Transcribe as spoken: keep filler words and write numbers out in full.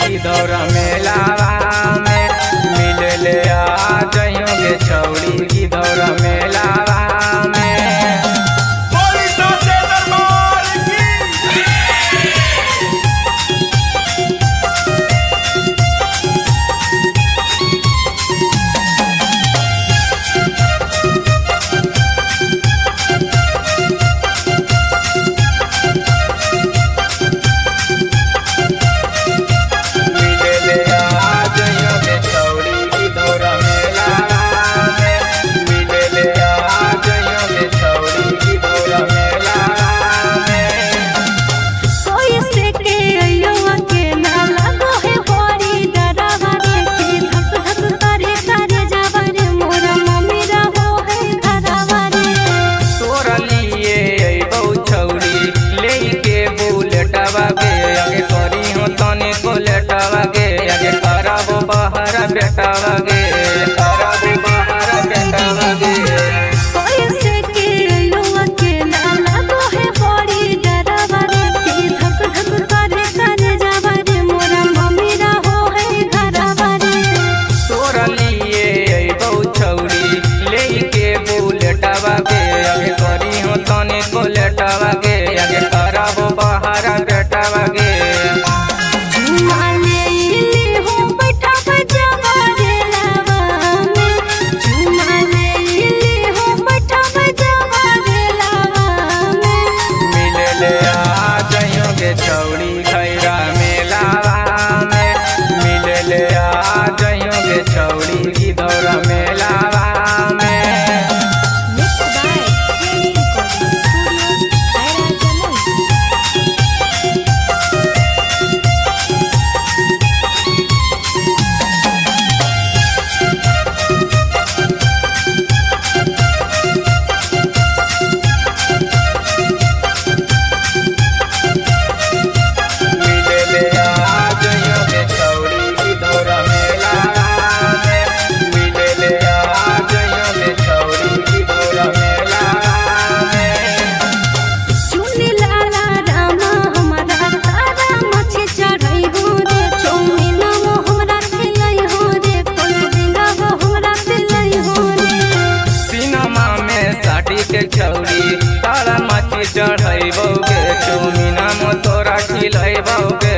की दौरा मेलावा में मिलले आ जइयोगे छौड़ी की दौरा मेलावा में। बेटा वगे करब बहरा बेटा वगे कैसे के अइयो के ना लागो है बड़ी डरावा रे के धक धक करे करे जावा रे मोरा मम्मी रहो है घरवा रे। तोरा लिए अइबौ छौड़ी लेके बुलेटा वगे आगे करी हो तने को लेटा वगे आगे करब बहरा बेटा वगे। छौड़ी खैरा मेलावा में मिलले आ जइयोगे छौड़ी की दौरा मेलावा में। छौड़ी तारा माछी चढ़ैबौगे चौमिना में तोरा खिलैबौगे